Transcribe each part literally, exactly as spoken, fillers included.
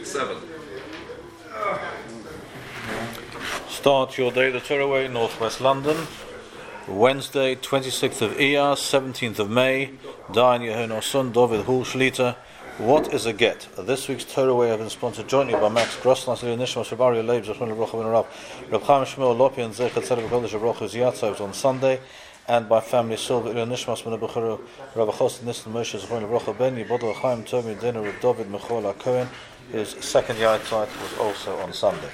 Seven. Start your day the Torah way, Northwest London. Wednesday, twenty-sixth of Iyar, seventeenth of May. Dayan Yehono Son, David Hul Shlita. What is a get? This week's Torah way has been sponsored jointly by Max Grossland, Nishma Shabari Leib, Zachman Lebrocha Ben Rab, Reb Chaim Shmuel Lopi and Zechat Tzedek Kodesh Lebrocha Ziyatzot on Sunday, and by family Silva Ilya Nishmas Ben Becharu, Rabbi Chosed Nistan Moshe Zachman Lebrocha Ben Yibodo Chaim Tomi Dinner with David Mechol HaKohen. His second Yatzot was also on Sunday.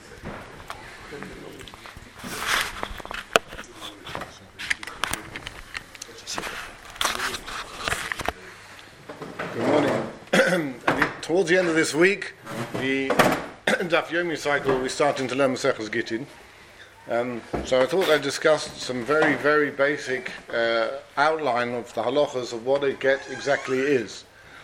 Good morning. Towards the end of this week, the Daf Yomi cycle, we're starting to learn Maseches Gittin. Um, so I thought I'd discuss some very, very basic uh, outline of the halachas of what a get exactly is.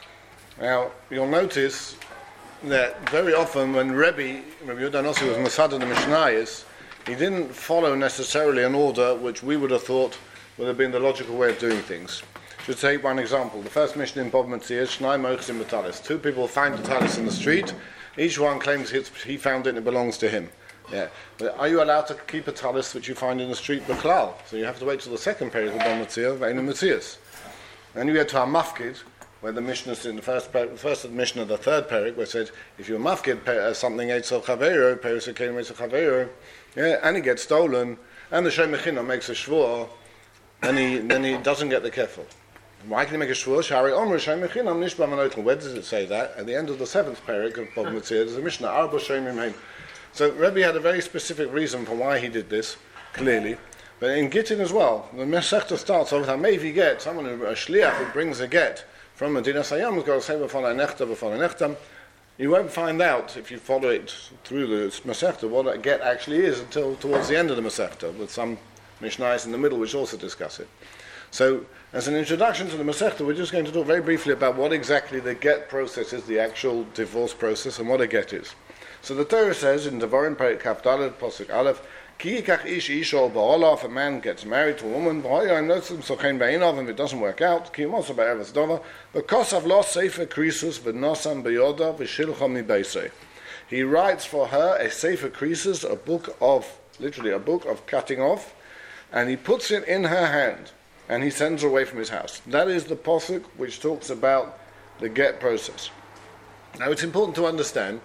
Now, you'll notice that very often when Rebbe, Rebbe Yehuda Nossi was Masada the Mishnayos, he didn't follow necessarily an order which we would have thought would have been the logical way of doing things. To take one example, the first Mishnah in Bob Metzia is Shnai Mochzim B'Talis. Two people find the talis in the street. Each one claims he found it and it belongs to him. Yeah, but are you allowed to keep a talis which you find in the street b'klal? So you have to wait till the second period of Bob Metzia, Ve'enu Metzias. Then you get to a mafkid, where the Mishnah is in the first the first of the Mishnah, the third parak, where it said if you're mafkid uh, something eitzel chaveiro, peris akelim eitzel chaveiro, yeah, and it gets stolen, and the Shem Mechina makes a shvur, and he then he doesn't get the kefil. Why can he make a shvur? Shari Omer Shem Mechinam Nishba Manotel. Where does it say that? At the end of the seventh parak of Bob Metzia, there's a Mishnah Arba Shem Imheim. So Rebbe had a very specific reason for why he did this, clearly. But in Gittin as well, the Masechta starts off with a Mevi get, someone who, a shliach who brings a get from Medina Sayyam has got to say b'falei nechta b'falei nechtam. You won't find out if you follow it through the Masechta what a get actually is until towards the end of the Masechta, with some Mishnayos in the middle which also discuss it. So, as an introduction to the Masechta, we're just going to talk very briefly about what exactly the get process is, the actual divorce process, and what a get is. So the Torah says in Devarim Perek Kaf Daled Pasuk Aleph, Ki yikach ish isha ba'olah, if a man gets married to a woman, v'hoyam notzim sochein ba'inav, if it doesn't work out, ki yimosa ba'eretz dova, v'kosav lo sefer krisus v'nosam b'yoda v'shilcham mibeisei. He writes for her a sefer krisus, a book of, literally a book of cutting off, and he puts it in her hand, and he sends her away from his house. That is the pasuk which talks about the get process. Now it's important to understand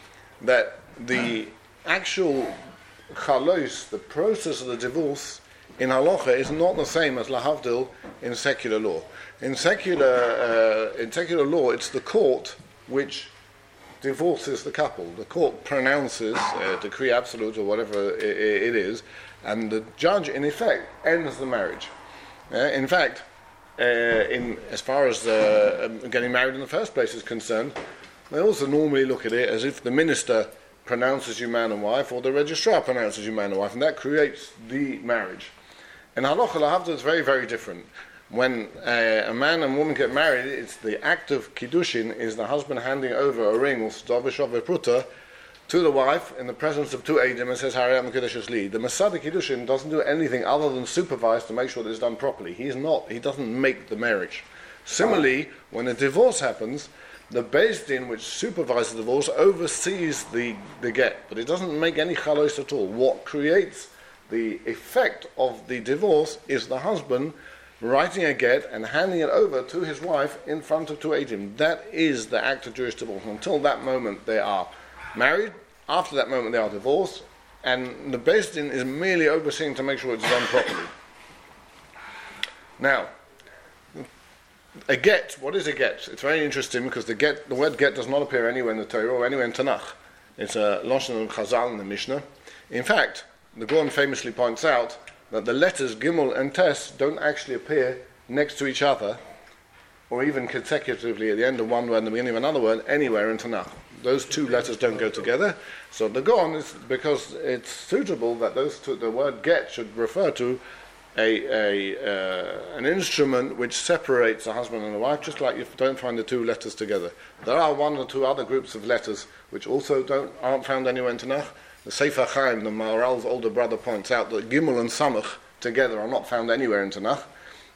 that the actual chalos, the process of the divorce in halacha, is not the same as lahavdil in secular law. In secular uh, in secular law, it's the court which divorces the couple. The court pronounces a decree absolute or whatever it, it is, and the judge, in effect, ends the marriage. Uh, in fact, uh, in as far as uh, getting married in the first place is concerned, they also normally look at it as if the minister pronounces you man and wife, or the registrar pronounces you man and wife, and that creates the marriage. In halacha lahavdil, it's very, very different. When uh, a man and woman get married, it's the act of kiddushin is the husband handing over a ring, or stovishov pruta, to the wife in the presence of two eidim and says, Harayam Kedushas Li. The Masada Kiddushin doesn't do anything other than supervise to make sure that it's done properly. He's not, he doesn't make the marriage. Similarly, when a divorce happens, the Beis Din which supervises the divorce oversees the, the get, but it doesn't make any chalos at all. What creates the effect of the divorce is the husband writing a get and handing it over to his wife in front of two eidim. That is the act of Jewish divorce. Until that moment they are married, after that moment they are divorced, and the Beis Din is merely overseeing to make sure it's done properly. Now, a get, what is a get? It's very interesting because the get, the word get does not appear anywhere in the Torah or anywhere in Tanakh. It's a Lashon of Chazal in the Mishnah. In fact, the Gaon famously points out that the letters Gimel and Tes don't actually appear next to each other, or even consecutively at the end of one word and the beginning of another word, anywhere in Tanakh. Those two letters don't go together. So the Gaon is because it's suitable that those two, the word get should refer to a, a uh, an instrument which separates a husband and a wife, just like you don't find the two letters together. There are one or two other groups of letters which also don't aren't found anywhere in Tanakh. The Sefer Chaim, the Maharal's older brother, points out that Gimel and Samach together are not found anywhere in Tanakh.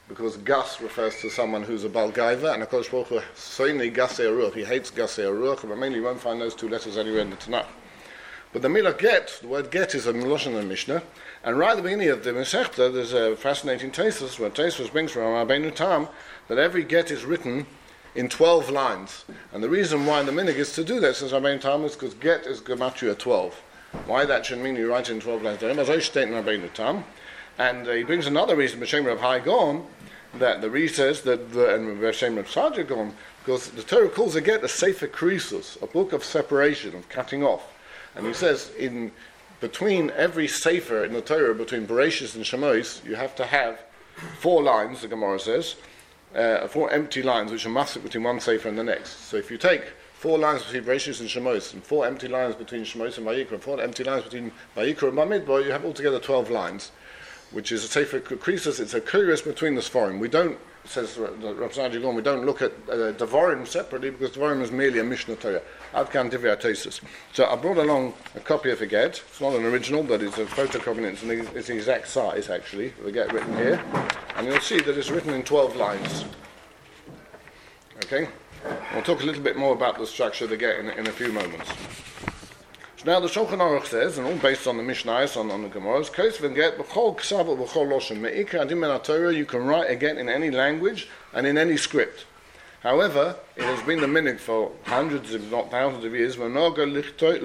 because gas refers to someone who's a balgaiva, and HaKadosh Baruch Hu, soini gasei aruach, he hates gasei aruach, but mainly you won't find those two letters anywhere in the Tanakh. But the milah get, the word get is a Lashon and Mishnah, and right at the beginning of the Masechta, there's a fascinating Tosfos, where Tosfos brings from Rabbeinu Tam, that every get is written in twelve lines. And the reason why the minig is to do that, says Rabbeinu Tam, is because get is gematria twelve. Why that should mean you write it in twelve lines. Rabbeinu Tam. And uh, he brings another reason, B'Shem Reb Hai Gon, that the Re says that, the, and B'Shem Reb Sadia Gon, because the Torah calls a get a sefer krisus, a book of separation, of cutting off. And he says, in between every sefer in the Torah, between Bereshis and Shemos, you have to have four lines, the Gemara says, uh, four empty lines, which are mafsik between one sefer and the next. So if you take four lines between Bereshis and Shemos, and four empty lines between Shemos and Vayikra, and four empty lines between Vayikra and Bamidbar, you have altogether twelve lines, which is a sefer krisus. It's a curious between the Sforim. We don't, says Rav Sadia Gon, we don't look at uh, Devarim separately, because Devarim is merely a Mishnah Torah. Ad kan Divrei HaTosfos. So I brought along a copy of the get. It's not an original, but it's a photocopy, and it's, an, it's the exact size, actually, the get written here. And you'll see that it's written in twelve lines. Okay? We'll talk a little bit more about the structure of the get in, in a few moments. So now the Shulchan Aruch says, and all based on the Mishnahs, on, on the Gemaras, Kosven get b'chol ksav b'chol loshen me'ikra adim men Torah. You can write a get in any language and in any script. However, it has been the minig for hundreds, if not thousands of years. The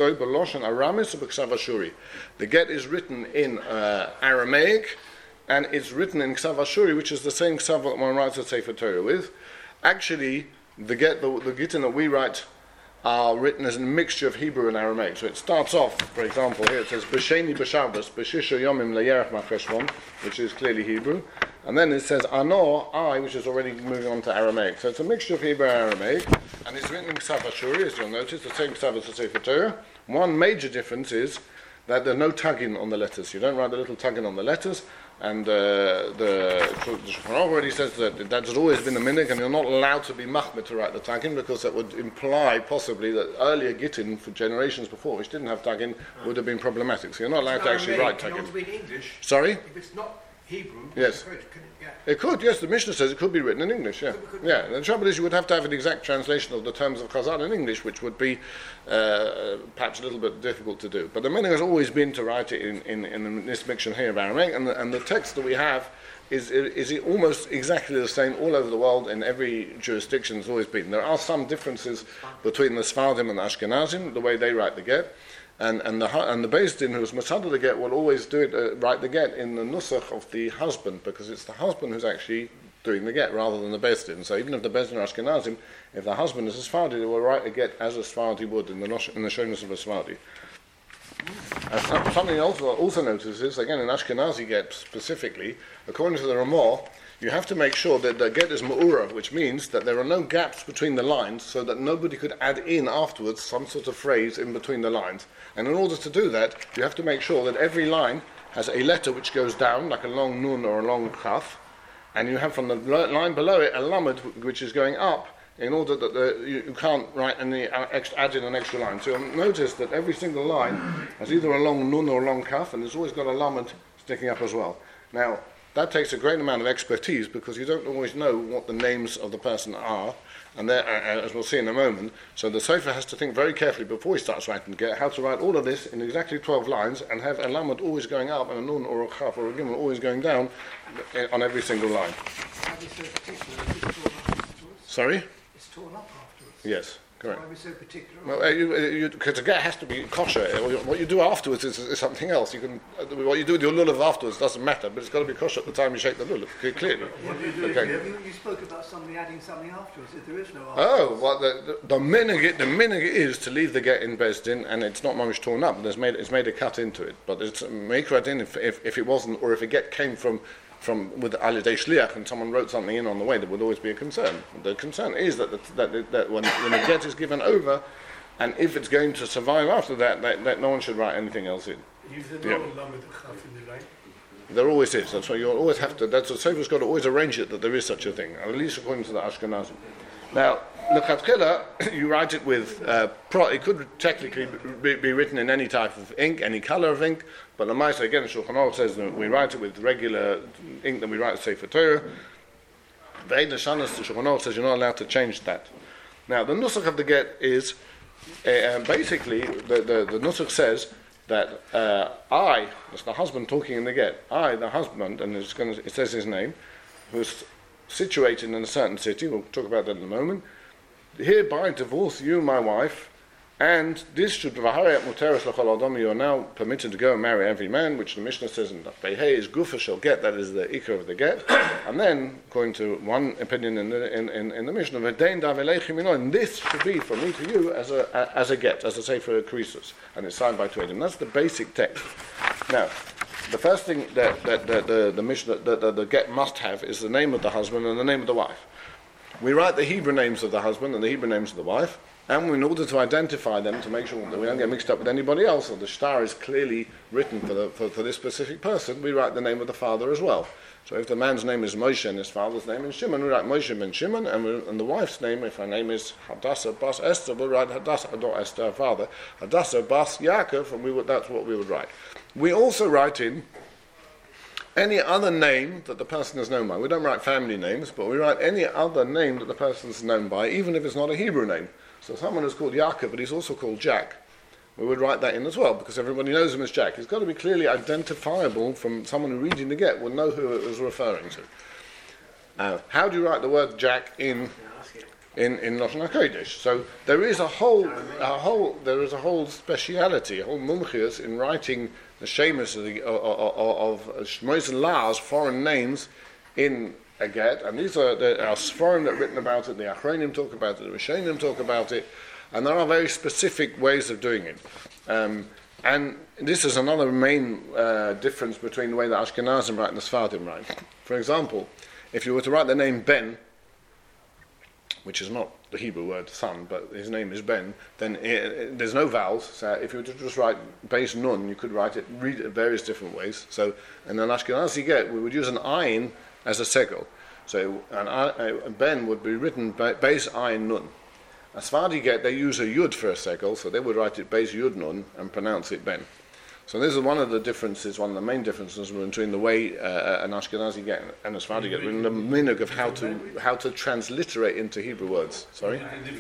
get is written in uh, Aramaic, and it's written in Ksav Ashuri, which is the same Ksav that one writes a Sefer Torah with. Actually, the get, the, the gittin that we write are written as a mixture of Hebrew and Aramaic. So it starts off, for example, here it says B'Sheni B'Shabbos B'Shisha Yomim LeYerech Macheshvan, which is clearly Hebrew, and then it says Ano I, which is already moving on to Aramaic. So it's a mixture of Hebrew and Aramaic, and it's written in Ksav Ashuri, as you'll notice, the same Ksav as the Sefer Torah. One major difference is that there are no tagging on the letters. You don't write the little tagging on the letters. And uh, the Shulchan Aruch already says that that has always been the minig, and you're not allowed to be machmir to write the tagging, because that would imply possibly that earlier gittin for generations before, which didn't have tagging, would have been problematic. So you're not allowed to actually write tagging. Sorry? If it's not Hebrew, yes. Can it, yeah. It could, yes, the Mishnah says it could be written in English, yeah. Yeah, the trouble is you would have to have an exact translation of the terms of Chazal in English, which would be uh, perhaps a little bit difficult to do. But the meaning has always been to write it in, in, in this mixture here of Aramaic, and the, and the text that we have is, is is almost exactly the same all over the world, in every jurisdiction has always been. There are some differences between the Sfardim and the Ashkenazim, the way they write the get. And and the and the Beis Din, who's Masada the get, will always do it, uh, write the get in the nusach of the husband, because it's the husband who's actually doing the get rather than the Beis Din. So even if the Beis Din are Ashkenazim, if the husband is a Sephardi, they will write a get as a Sephardi would in the in the showness of a Sephardi. And something else also notices, again in Ashkenazi get specifically, according to the Ramah, you have to make sure that the get is ma'ura, which means that there are no gaps between the lines, so that nobody could add in afterwards some sort of phrase in between the lines. And in order to do that, you have to make sure that every line has a letter which goes down, like a long nun or a long chaf, and you have from the line below it a lamed which is going up, in order that the, you, you can't write any uh, extra, add in an extra line. So you'll notice that every single line has either a long nun or a long kaf, and it's always got a lamed sticking up as well. Now, that takes a great amount of expertise, because you don't always know what the names of the person are, and uh, as we'll see in a moment. So the sofer has to think very carefully before he starts writing the get how to write all of this in exactly twelve lines, and have a lamed always going up and a nun or a chaf or a gimel always going down on every single line. Sorry? It's torn up afterwards. Yes. Correct. Why are we so particular? Well, because the get has to be kosher. What you do afterwards is, is something else. You can what you do with your lulav afterwards doesn't matter, but it's got to be kosher at the time you shake the lulav. Clearly. What do you do? Okay. You, you spoke about somebody adding something afterwards. If there is no afterwards. Oh, well, the the, the minhag the minhag is to leave the get in Beis Din, and it's not mamish torn up. There's made it's made a cut into it, but it's mikra din if, if if it wasn't, or if a get came from. From with alidei shliach, and someone wrote something in on the way, there would always be a concern. The concern is that the, that, that when, when a get is given over, and if it's going to survive after that, that, that no one should write anything else in. Use the Yeah. normal number to chaf in the line. There always is. That's why you always have to. That's the sofer's got to always arrange it that there is such a thing, at least according to the Ashkenazim. Now, Lechatchila, you write it with, uh, pro- it could technically be, be written in any type of ink, any color of ink, but the Maisa, again, Shulchan Aruch says that we write it with regular ink that we write Sefer Torah. The Eid Hashanas, the Shulchan Aruch says you're not allowed to change that. Now, the Nusach of the get is, uh, basically, the, the, the Nusach says that uh, I, that's the husband talking in the get, I, the husband, and it's gonna, it says his name, who's situated in a certain city, we'll talk about that in a moment, hereby divorce you, my wife, and this should be you are now permitted to go and marry every man, which the Mishnah says in Daf Hey is Gufa shall get, that is the ikar of the get. And then, according to one opinion in the, in, in, in the Mishnah, and this should be from me to you as a as a get, as a sefer krisus, and it's signed by two Edim. That's the basic text. Now, the first thing that, that, that the, the Mishnah, that the, the get must have is the name of the husband and the name of the wife. We write the Hebrew names of the husband and the Hebrew names of the wife, and in order to identify them, to make sure that we don't get mixed up with anybody else, or the star is clearly written for, the, for, for this specific person, we write the name of the father as well. So if the man's name is Moshe and his father's name is Shimon, we write Moshe ben Shimon, and, we, and the wife's name, if her name is Hadassah bas Esther, we'll write Hadassah, not Esther, her father, Hadassah bas Yaakov, and we would, that's what we would write. We also write in any other name that the person is known by. We don't write family names, but we write any other name that the person is known by, even if it's not a Hebrew name. So someone is called Yaakov, but he's also called Jack. We would write that in as well, because everybody knows him as Jack. He's got to be clearly identifiable from someone who reading the get will know who it was referring to. Uh, how do you write the word Jack in in in Lashon HaKodesh? So there is a whole a whole there is a whole speciality, a whole mumchias in writing the shemus of the, of, of Shmos and Lars, foreign names in a get, and these are there are foreign that written about it. The Achronim talk about it, the Rishonim talk about it, and there are very specific ways of doing it. Um, and this is another main uh, difference between the way the Ashkenazim write and the Sephardim write. For example, if you were to write the name Ben, which is not the Hebrew word son, but his name is Ben, then it, it, there's no vowels. So if you were to just write base nun, you could write it, read it various different ways. So in an Ashkenazi get, we would use an ayin as a segel. So an, a, a Ben would be written base ayin nun. A Sephardi get, they use a yud for a segel, so they would write it base yud nun and pronounce it Ben. So this is one of the differences, one of the main differences between the way uh, an Ashkenazi get and a Sephardi get, in the minhag of how to how to transliterate into Hebrew words. Sorry?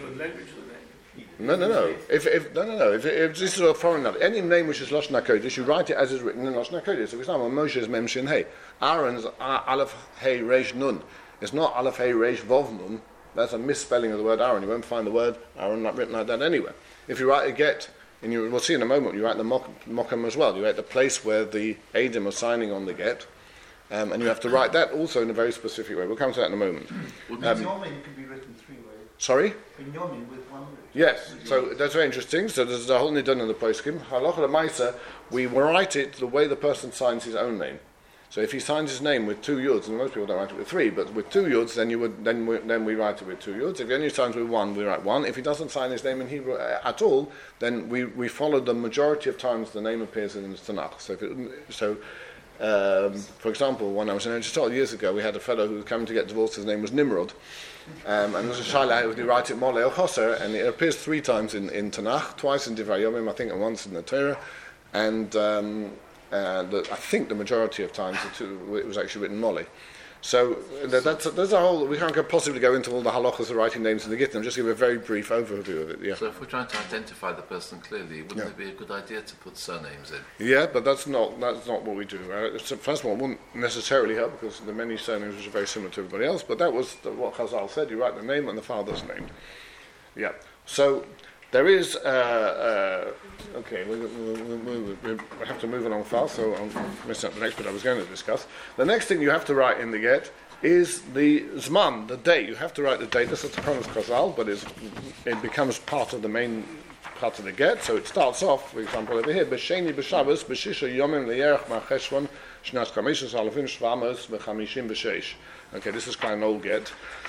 No, no, no. If, if no, no, no. If, if this is a foreign name, any name which is Lashon HaKodesh, you write it as is written in Lashon HaKodesh. So, for example, Moshe's Mem Shin Hey, Aaron's Aleph Hey Reish Nun. It's not Aleph Hey Reish Vov Nun. That's a misspelling of the word Aaron. You won't find the word Aaron not written like that anywhere. If you write a get, and you will see in a moment, you write the Mokum as well. You write the place where the Eidim are signing on the get, um, and you have to write that also in a very specific way. We'll come to that in a moment. Um, Binyamin can be written three ways. Sorry? Binyamin with one word. Yes, so that's very interesting. So there's a whole nidun in the poskim. Halacha l'maisa, we write it the way the person signs his own name. So if he signs his name with two yuds, and most people don't write it with three, but with two yuds, then you would then we, then we write it with two yuds. If he only signs with one, we write one. If he doesn't sign his name in Hebrew at all, then we, we follow the majority of times the name appears in the Tanakh. So, if it, so um, for example, when I was in Eretz years ago, we had a fellow who was coming to get divorced. His name was Nimrod, um, and there's a shaila. Would you write it Moleh or Choser? And it appears three times in, in Tanakh, twice in Divrei Yomim, I think, and once in the Torah, and. Um, Uh, the, I think the majority of times it, it was actually written Molly. So that, that's, there's a whole, we can't possibly go into all the halachas of writing names in the Gittin. Just give a very brief overview of it. Yeah. So if we're trying to identify the person clearly, wouldn't yeah. it be a good idea to put surnames in? Yeah, but that's not that's not what we do. Uh, so first of all, it wouldn't necessarily help because there are many surnames which are very similar to everybody else, but that was the, what Chazal said. You write the name and the father's name. Yeah. So there is, uh, uh, okay, we, we, we, we, we have to move along fast, so I'm missing up the next bit I was going to discuss. The next thing you have to write in the get is the Zman, the date. You have to write the date. This is the promise Chazal, but it's, it becomes part of the main part of the get. So it starts off, for example, over here, B'Sheni B'Shabbos, B'Shisha Yomim L'Yerech Ma'Cheshvan, Shnas Chamishas Alafim Shvamos V'Chamishim B'Sheish. Okay, this is quite an old get.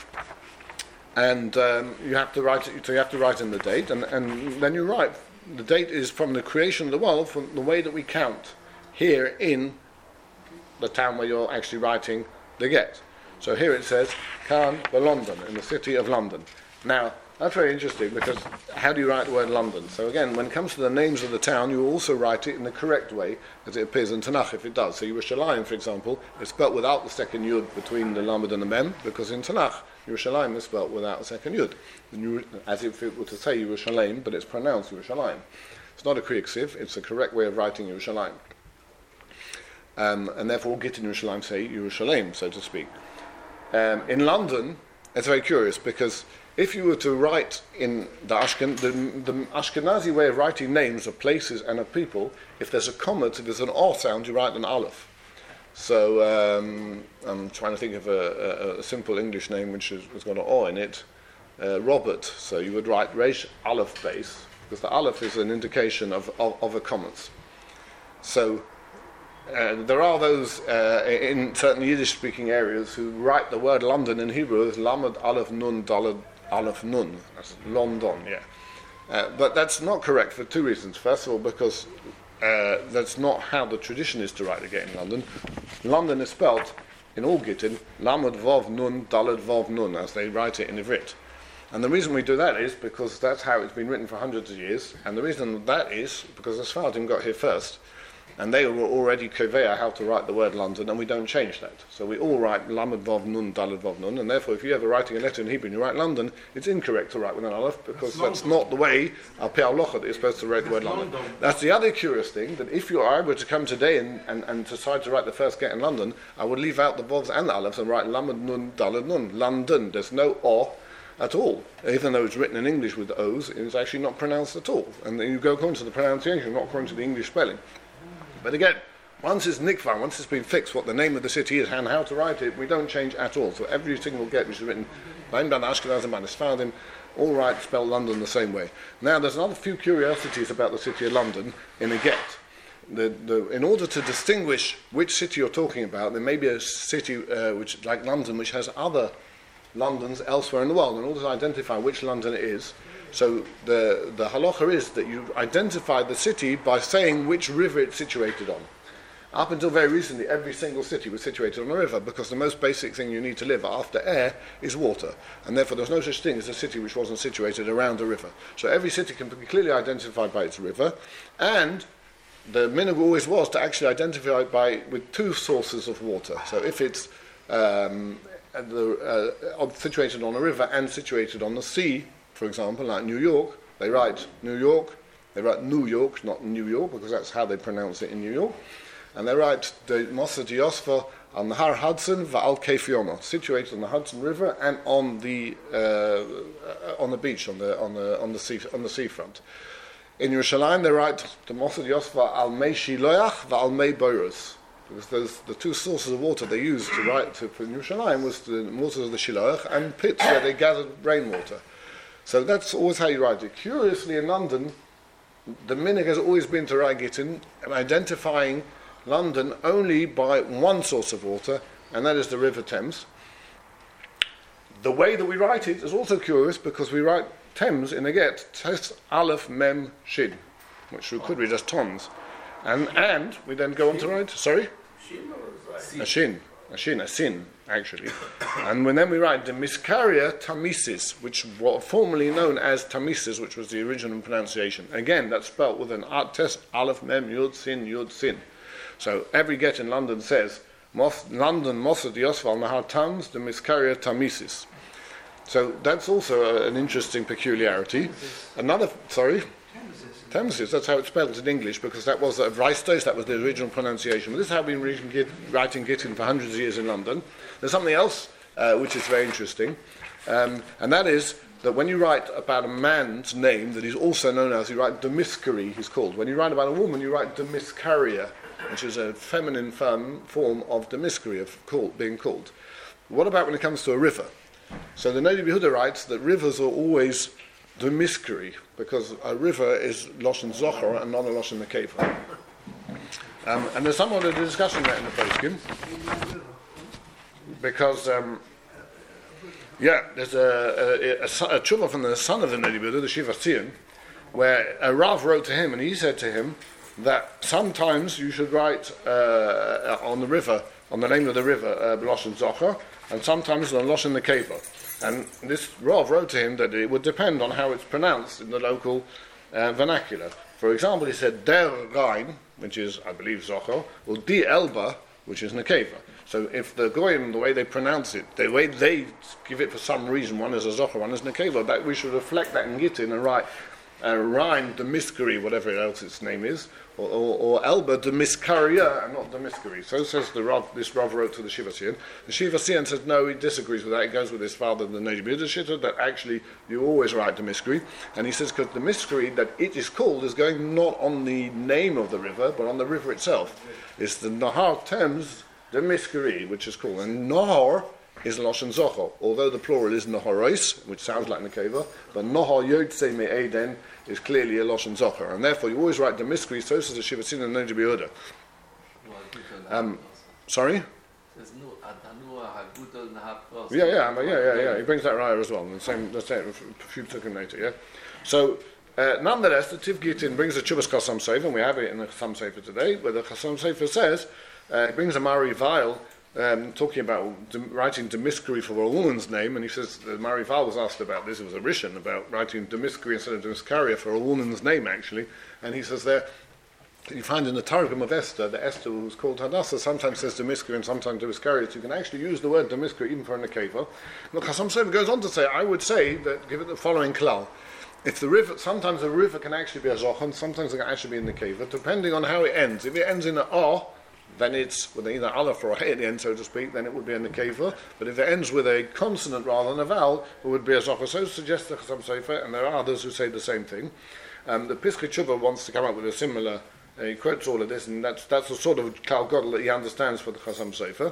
And um, you have to write it, so you have to write in the date, and, and then you write. The date is from the creation of the world, from the way that we count here in the town where you're actually writing the get. So here it says, Khan, London, in the city of London. Now, that's very interesting because how do you write the word London? So again, when it comes to the names of the town, you also write it in the correct way as it appears in Tanakh, if it does. So Yerushalayim, for example, is spelt without the second yud between the lamed and the mem, because in Tanakh, Yerushalayim is spelt without the second yud, as if it were to say Yerushalayim, but it's pronounced Yerushalayim. It's not a kriik siv, it's the correct way of writing Yerushalayim. Um, and therefore, Gittin Yerushalayim say Yerushalayim, so to speak. Um, in London, it's very curious because if you were to write in the, Ashken, the, the Ashkenazi way of writing names of places and of people, if there's a comma, if there's an R sound, you write an aleph. So um, I'm trying to think of a, a, a simple English name which has, has got an O in it, uh, Robert. So you would write Reish Aleph base, because the aleph is an indication of, of, of a commas. So uh, there are those uh, in certain Yiddish-speaking areas who write the word London in Hebrew as Lamed Aleph Nun Daled Aleph Nun. That's London, yeah. Uh, but that's not correct for two reasons. First of all, because uh, that's not how the tradition is to write the get in London. London is spelt in all Gittin Lamed Vav Nun Daled Vav Nun, as they write it in Ivrit. And the reason we do that is because that's how it's been written for hundreds of years. And the reason that is because the Sfardim got here first, and they were already koveya how to write the word London, and we don't change that. So we all write Lamed Vav Nun, Daled Vav Nun, and therefore if you're ever writing a letter in Hebrew and you write London, it's incorrect to write with an aleph, because that's, that's not the way Al Pi Halacha that you're supposed to write the word London. London. That's the other curious thing, that if you are able to come today and, and, and decide to write the first get in London, I would leave out the Vavs and the alephs and write Lamed Nun, Daled Nun, London. There's no O at all. Even though it's written in English with O's, it's actually not pronounced at all. And then you go according to the pronunciation, not according to the English spelling. But again, once it's nikvar, once it's been fixed what the name of the city is and how to write it, we don't change at all. So every single get which is written by Ashkenaz and by Sfardim, all right, spell London the same way. Now, there's another few curiosities about the city of London in a get. The, the, in order to distinguish which city you're talking about, there may be a city uh, which, like London, which has other Londons elsewhere in the world. In order to identify which London it is, so the, the halacha is that you identify the city by saying which river it's situated on. Up until very recently, every single city was situated on a river, because the most basic thing you need to live after air is water. And therefore there's no such thing as a city which wasn't situated around a river. So every city can be clearly identified by its river, and the minhag always was to actually identify it by with two sources of water. So if it's um, the, uh, situated on a river and situated on the sea, for example, like New York, they write New York, they write New York, not New York, because that's how they pronounce it in New York. And they write the Mossad Yosfa on the Har Hudson Va'al Keif Yoma, situated on the Hudson River and on the uh, on the beach, on the on the on the sea on the seafront. In Yerushalayim, they write the Mossad Yosfa Al Mei Shiloach Va'al Mei Boros, because those the two sources of water they used to write to in Yerushalayim was the waters of the Shiloach and pits where they gathered rainwater. So that's always how you write it. Curiously, in London, the minhag has always been to write Gittin and identifying London only by one source of water, and that is the River Thames. The way that we write it is also curious, because we write Thames in a get, Tes Aleph Mem Shin, which we could read as tons. And and we then go on to write, sorry? A Shin, a Shin, a Sin, actually. And when then we write the Miskaria Tamisis, which was formerly known as Tamisis, which was the original pronunciation. Again, that's spelt with an Tes Aleph Mem Yud Sin Yud Sin. So every get in London says Mos, London Mossad Yosfa Nahar Tams the Miskaria Tamisis. So that's also a, an interesting peculiarity. Another, sorry, Thamesis. That's how it's spelled in English, because that was uh, Vreistos, that was the original pronunciation. But this is how we've been git, writing Gittin for hundreds of years in London. There's something else uh, which is very interesting, um, and that is that when you write about a man's name that is also known as, you write Demiskari, he's called. When you write about a woman, you write Demiskaria, which is a feminine form, form of Demiskari, of call, being called. What about when it comes to a river? So the Noda B'Yehuda writes that rivers are always Demiskari, because a river is Loshen Zochar and not a Loshen Nekeva. Um, and there's somewhat of a discussion there in the poskim, because um, yeah, there's a, a, a, a tshuva from the son of the Noda B'Yehuda, the Shiva Tzion, where a Rav wrote to him, and he said to him that sometimes you should write uh, on the river, on the name of the river, uh, Loshen Zochar, and sometimes on Loshen Nekeva. And this Rav wrote to him that it would depend on how it's pronounced in the local uh, vernacular. For example, he said Der Rhein, which is, I believe, Zocher, or Die Elba, which is Nekeva. So if the Goyim, the way they pronounce it, the way they give it for some reason, one is a Zocher, one is Nekeva, that we should reflect that in Gittin and write uh, Rhein de Miskeri, whatever else its name is, or, or, or Elba de Miskaria, and not de Miskeri. So says the Rav, this Rav wrote to the Shiva Sian. The Shiva Sian says no, he disagrees with that. He goes with his father, the Neji B'Yiddish, that actually you always write de Miskeri. And he says because the Miskeri that it is called is going not on the name of the river, but on the river itself. It's the Nahar Thames, the Miskeri, which is called. And Nahar is Lashon Zocher, although the plural is Naharos, which sounds like Nekeva, but Nahar Yotzei Me'eden is clearly a Lashon Zocher. And therefore you always write the Miskeri, so says the Shiva Sin and Neji B'Yehuda. Um, sorry? Yeah, yeah, yeah, yeah, yeah. He brings that raya as well. The same, the same, a few seconds later, yeah. So, uh, nonetheless, the Tiv Gittin brings the Chubas Chassam Sefer, and we have it in the Chassam Sefer today, where the Chassam Sefer says, uh, it brings a Mari Weil, um, talking about de- writing Demiskeri for a woman's name, and he says, the Mari Weil was asked about this, it was a Rishon, about writing Demiskeri instead of Demiskaria for a woman's name, actually, and he says there, you find in the Targum of Esther, the Esther who's called Hadassah sometimes says Demiskeri and sometimes Demiskariot. You can actually use the word Demiskeri even for a Nekeva. And the Chassam Sofer goes on to say, I would say that, give it the following klal. If the river, sometimes the river can actually be a Zochon, sometimes it can actually be a Nekeva, depending on how it ends. If it ends in a O, then it's with either Aleph or a He at the end, so to speak, then it would be a Nekeva. But if it ends with a consonant rather than a vowel, it would be a Zochon. So suggests the Chassam Sofer, and there are others who say the same thing. Um, the Piskei Tshuva wants to come up with a similar. Uh, he quotes all of this, and that's that's the sort of Kal Godel that he understands for the Chassam Sofer.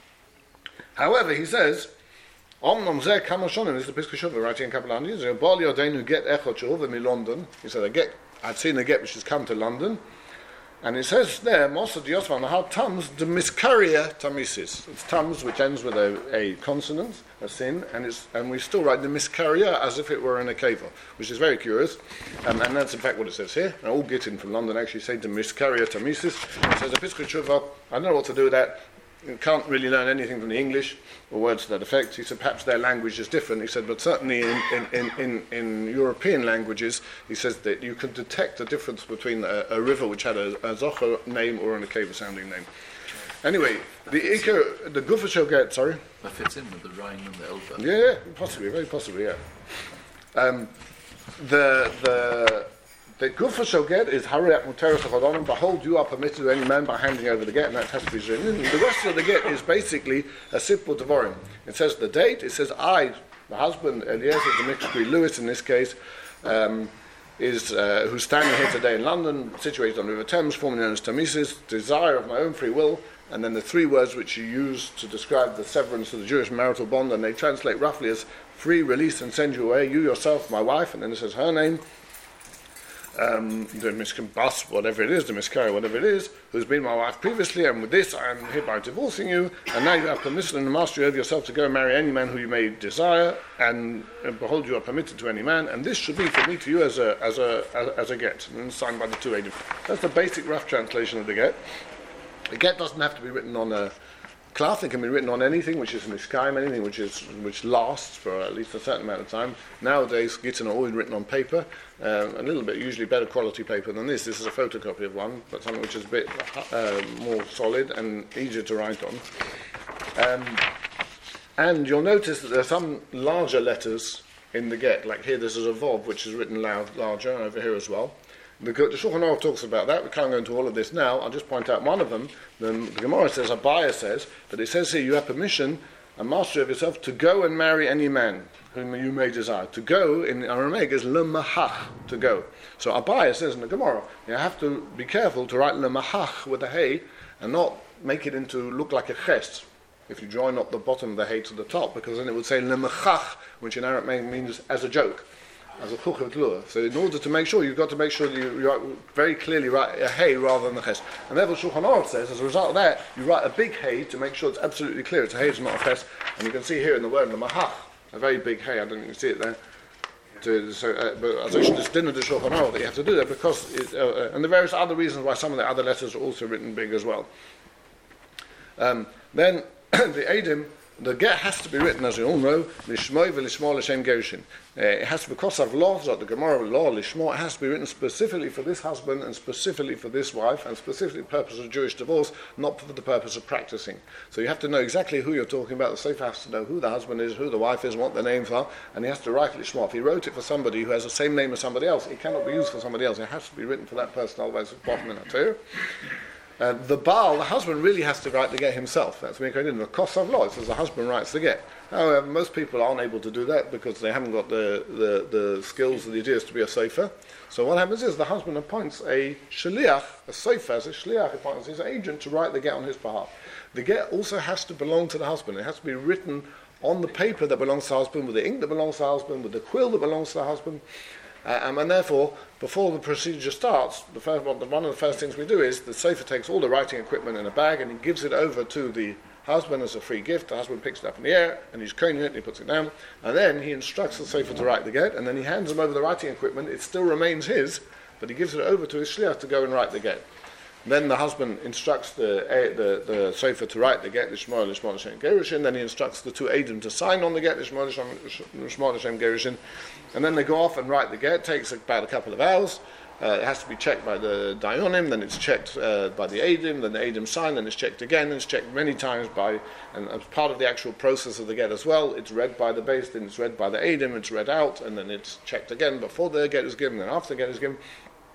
However, he says, Omnom zeh kama shonim, this is the Piskei Tshuva writing in Kabbalah, he says, Bal Yodeinu get echot shuv in London. He said, I get, I'd seen a get which has come to London. And it says there, Mosa Diosman, how Tams the Miskaria Tamisis. It's Tams which ends with a, a consonant, a sin, and it's and we still write the Miskaria as if it were in a Keva, which is very curious. Um, and that's in fact what it says here. And all Gittin from London actually say the Miskaria Tamisis. It says a Piskei Tshuva, I don't know what to do with that. You can't really learn anything from the English or words to that effect. He said perhaps their language is different. He said, but certainly in, in, in, in, in European languages, he says that you can detect a difference between a, a river which had a, a Zocher name or an Akeva sounding name. Anyway, the Iker, the Gufa shall get, sorry? That fits in with the Rhine and the Elba. Yeah, yeah, possibly, very possibly, yeah. Um, the, the, The Gufa shall get is Hariat Muteris Achodonim, behold, you are permitted to any man by handing over the get, and that has to be written. The rest of the get is basically a Sipur Devorim. It says the date, it says I, the husband, Eliezer Dmitri Lewis in this case, um, is uh, who's standing here today in London, situated on the River Thames, formerly known as Tamisis, desire of my own free will, and then the three words which you use to describe the severance of the Jewish marital bond, and they translate roughly as free, release, and send you away, you yourself, my wife, and then it says her name, Um, the Miskambas, whatever it is, the Miskari, whatever it is, who's been my wife previously, and with this I am hereby divorcing you, and now you have permission and mastery over yourself to go and marry any man who you may desire, and, and behold, you are permitted to any man, and this should be for me to you as a as a as, as a get, and signed by the two agents. That's the basic rough translation of the get. The get doesn't have to be written on a cloth. It can be written on anything which is miskayim, anything which is which lasts for at least a certain amount of time. Nowadays, Gittin are always written on paper, um, a little bit, usually better quality paper than this. This is a photocopy of one, but something which is a bit uh, more solid and easier to write on. Um, and you'll notice that there are some larger letters in the get, like here this is a Vov, which is written loud, larger, and over here as well. The, the Shulchan Aruch talks about that. We can't go into all of this now. I'll just point out one of them. The, the Gemara says, Abaya says, that it says here you have permission, a master of yourself, to go and marry any man whom you may desire. To go in Aramaic is lemahach, to go. So Abaya says in the Gemara, you have to be careful to write lemahach with a hey and not make it into look like a ches if you join up the bottom of the hey to the top, because then it would say lemachach, which in Aramaic means as a joke. As a chuchav lua. So in order to make sure, you've got to make sure that you, you write very clearly write a hey rather than a ches. And therefore Shulchan Aruch says, as a result of that, you write a big hey to make sure it's absolutely clear. It's a hey, it's not a ches. And you can see here in the word, the mahach, a very big hey. I don't think you can see it there. To, so, uh, but as I just didn't do Shulchan Aruch, that you have to do that because, it, uh, and the various other reasons why some of the other letters are also written big as well. Um, then the Eidim the get has to be written, as we all know, lishmoi v'lishmo l'shem gerushin. Uh, it has to be because of law, so the Gemara law lishmo. It has to be written specifically for this husband and specifically for this wife, and specifically for the purpose of Jewish divorce, not for the purpose of practicing. So you have to know exactly who you're talking about. The sefer has to know who the husband is, who the wife is, what their names are, and he has to write lishmo. If he wrote it for somebody who has the same name as somebody else, it cannot be used for somebody else. It has to be written for that person, otherwise it's bottom in a Uh, the Baal, the husband, really has to write the get himself. That's when in the cost of law. It says the husband writes the get. However, most people aren't able to do that because they haven't got the, the, the skills and the ideas to be a sefer. So what happens is the husband appoints a shaliach, a sefer, as a shaliach appoints his agent to write the get on his behalf. The get also has to belong to the husband. It has to be written on the paper that belongs to the husband, with the ink that belongs to the husband, with the quill that belongs to the husband. Uh, um, and therefore, before the procedure starts, the first, one, one of the first things we do is the sefer takes all the writing equipment in a bag and he gives it over to the husband as a free gift. The husband picks it up in the air and he's coining it and he puts it down. And then he instructs the sefer to write the get, and then he hands him over the writing equipment. It still remains his, but he gives it over to his shliach to go and write the get. Then the husband instructs the uh, the, the sefer to write the get, Lishmo Lishmo L'Shem Gerushin. Then he instructs the two Eidim to sign on the get, Lishmo Lishmo L'Shem Gerushin. And then they go off and write the get. It takes about a couple of hours. Uh, it has to be checked by the Dayanim, then it's checked uh, by the Eidim, then the Eidim sign, then it's checked again, and it's checked many times by, and as part of the actual process of the get as well, it's read by the base, then it's read by the Eidim, it's read out, and then it's checked again before the get is given, and after the get is given.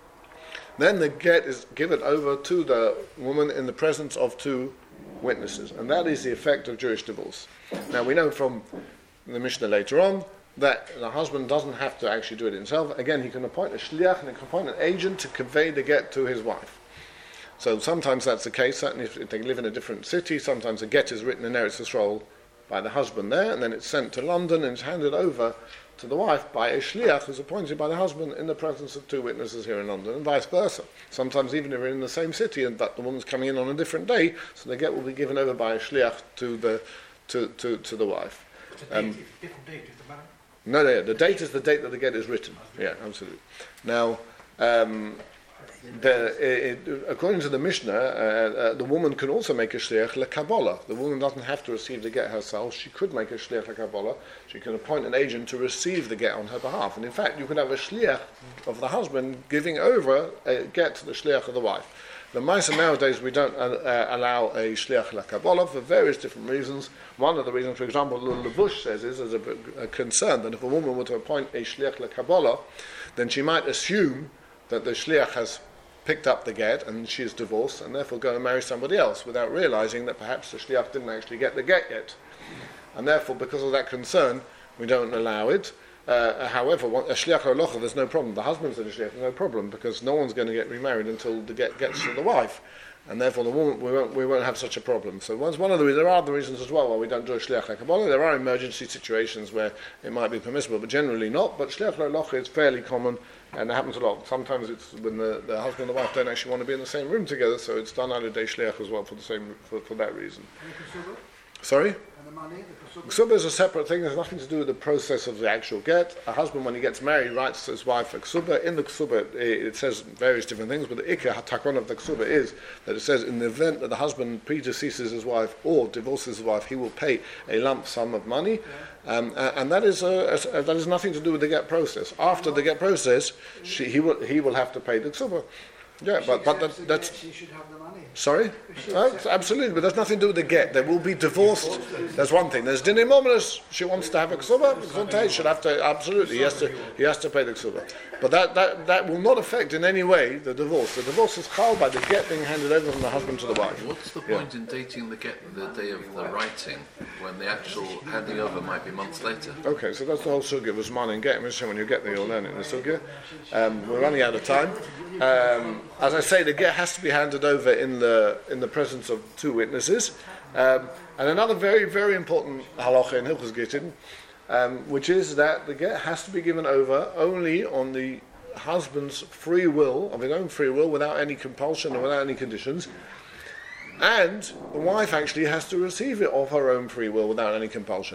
Then the get is given over to the woman in the presence of two witnesses. And that is the effect of Jewish divorce. Now we know from the Mishnah later on that the husband doesn't have to actually do it himself. Again, he can appoint a shliach and he can appoint an agent to convey the get to his wife. So sometimes that's the case, certainly if they live in a different city, sometimes a get is written in Eretz Yisrael by the husband there, and then it's sent to London and it's handed over to the wife by a shliach who's appointed by the husband in the presence of two witnesses here in London, and vice versa. Sometimes even if they're in the same city and that the woman's coming in on a different day, so the get will be given over by a shliach to the to, to, to the wife. Um, different date, is the man? no, no, the date is the date that the get is written. Yeah, absolutely. Now, um, the, it, according to the Mishnah, uh, uh, the woman can also make a shliach lekabbalah. The woman doesn't have to receive the get herself. She could make a shliach lekabbalah. She can appoint an agent to receive the get on her behalf. And in fact, you can have a shliach of the husband giving over a get to the shliach of the wife. The Maisa nowadays, we don't uh, uh, allow a shliach lekabbalah for various different reasons. One of the reasons, for example, the Bush says is there's a, a concern that if a woman were to appoint a shliach lekabbalah, then she might assume that the shliach has picked up the get and she is divorced and therefore go and marry somebody else without realizing that perhaps the shliach didn't actually get the get yet. And therefore, because of that concern, we don't allow it. Uh, however, a shliach halacha, there's no problem. The husband's in a shliach, there's no problem because no one's going to get remarried until the get gets to the wife. And therefore, the woman, we won't, we won't have such a problem. So, once one of the there are other reasons as well why we don't do a shliach lekabbalah. There are emergency situations where it might be permissible, but generally not. But shliach halacha is fairly common, and it happens a lot. Sometimes it's when the, the husband and the wife don't actually want to be in the same room together, so it's done out of day shliach as well for the same for, for that reason. Sorry. Ksuba is a separate thing. It has nothing to do with the process of the actual get. A husband, when he gets married, writes to his wife a ksuba. In the ksuba, it says various different things, but the ikar hatakon of the ksuba is that it says in the event that the husband predeceases his wife or divorces his wife, he will pay a lump sum of money, um, and that is a, a, that has nothing to do with the get process. After the get process, she, he will he will have to pay the ksuba. Yeah, but but that, that's. She should have the money. Sorry? Oh, absolutely, but there's nothing to do with the get. They will be divorced. There's one thing. There's dinner moments. She wants to have a ksuba. She should have to. Absolutely, he has to. He has to pay the ksuba. But that, that, that will not affect in any way the divorce. The divorce is chal by the get being handed over from the husband to the wife. What's the point yeah. in dating the get the day of the writing when the actual handing over might be months later? Okay, so that's the whole sugya. Was man and get. When you get there, you'll learn it in the sugya. Um, we're running out of time. Um, as I say, the get has to be handed over in the in the presence of two witnesses. Um, and another very, very important halacha in Hilchos Gittin, um, which is that the get has to be given over only on the husband's free will, of his own free will, without any compulsion or without any conditions. And the wife actually has to receive it of her own free will without any compulsion.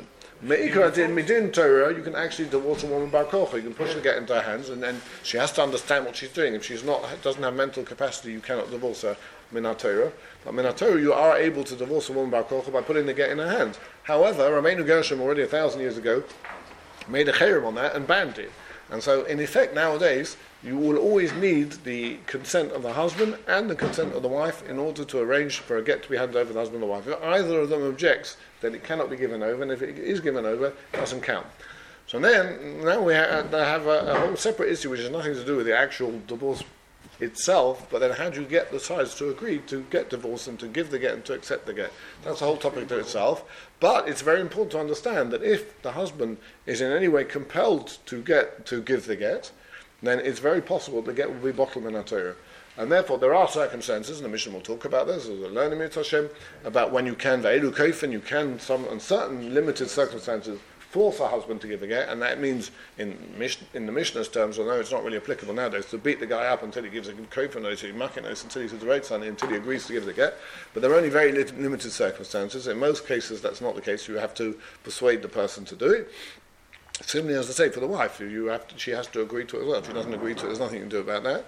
Me'ikar adin midin Torah, you can actually divorce a woman bar kocha. You can push the get into her hands, and then she has to understand what she's doing. If she's not, doesn't have mental capacity, you cannot divorce her min Torah. But min Torah, you are able to divorce a woman bar kocha by putting the get in her hands. However, Rabbeinu Gershom already a thousand years ago made a cherem on that and banned it. And so, in effect, nowadays, you will always need the consent of the husband and the consent of the wife in order to arrange for a get to be handed over to the husband or the wife. If either of them objects, then it cannot be given over, and if it is given over, it doesn't count. So then, now we ha- have a, a whole separate issue which has nothing to do with the actual divorce itself, but then how do you get the sides to agree to get divorced and to give the get and to accept the get? That's a whole topic to itself. But it's very important to understand that if the husband is in any way compelled to get to give the get, then it's very possible the get will be bottled in Torah. And therefore there are circumstances, and the Mishnah will talk about this, as a learning mit Hashem, about when you can ve'elu kaifen, you can, some in certain limited circumstances, force a husband to give the get, and that means, in Mish- in the Mishnah's terms, although it's not really applicable nowadays, to beat the guy up until he gives a kaifen notice, he makin notice, until he says the right son, until he agrees to give the get. But there are only very li- limited circumstances. In most cases, that's not the case. You have to persuade the person to do it. Similarly, as I say, for the wife, you have to, she has to agree to it as well. If she doesn't agree to it, there's nothing you can do about that.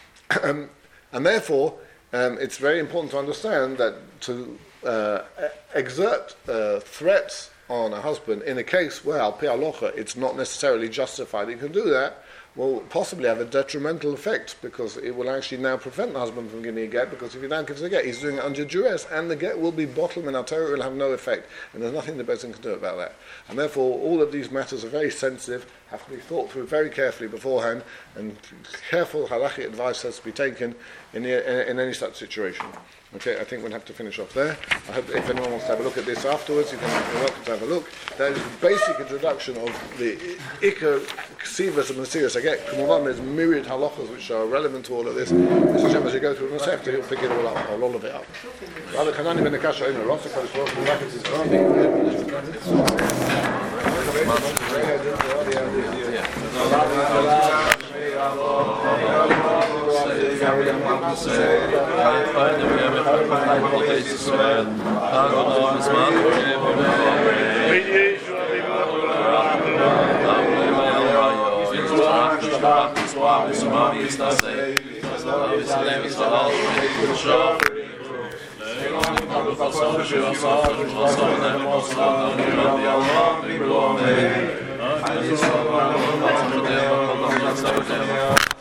um, and therefore, um, it's very important to understand that to uh, exert uh, threats on a husband in a case where, al pi halacha, it's not necessarily justified, you can do that, will possibly have a detrimental effect, because it will actually now prevent the husband from giving a get, because if he now gives a get, he's doing it under duress, and the get will be bottled in our Torah, it will have no effect, and there's nothing the person can do about that. And therefore, all of these matters are very sensitive, have to be thought through very carefully beforehand, and careful halachic advice has to be taken in, the, in, in any such situation. Okay, I think we'll have to finish off there. I hope if anyone wants to have a look at this afterwards, you can, you're welcome to have a look. That is the basic introduction of the Iker Ksivas and Mesiras. Again, Kumuvan, there's myriad halachas which are relevant to all of this. Mister Shem, as you go through the Masechta, he'll pick it all up, or all of it up. Rather, Kanani ben Akasha, in the Rosa, Kodesh Baruch Hu, brackets is Amen.